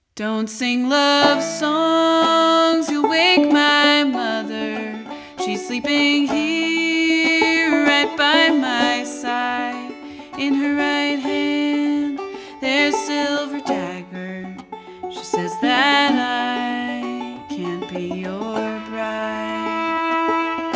Don't sing love songs, you'll wake my mother. She's sleeping here right by my side. In her right hand there's a silver dagger. She says that I can't be your bride.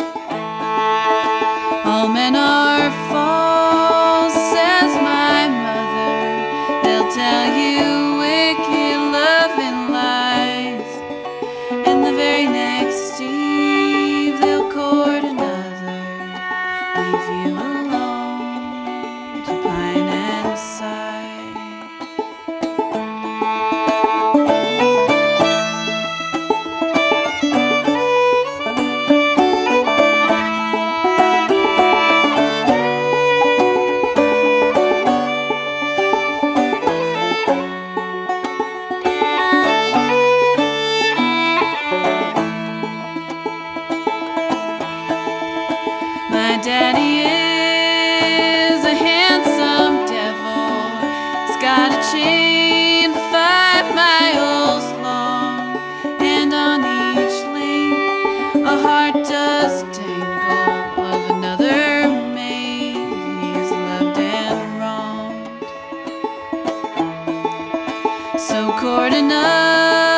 All men are false, says my mother. They'll tell you wicked love and lies, and the very next eve they'll court another, leave you alone to pine and sigh. My daddy is a handsome devil. He's got a chain 5 miles long, and on each link a heart does dangle of another maid he's loved and wronged. So court another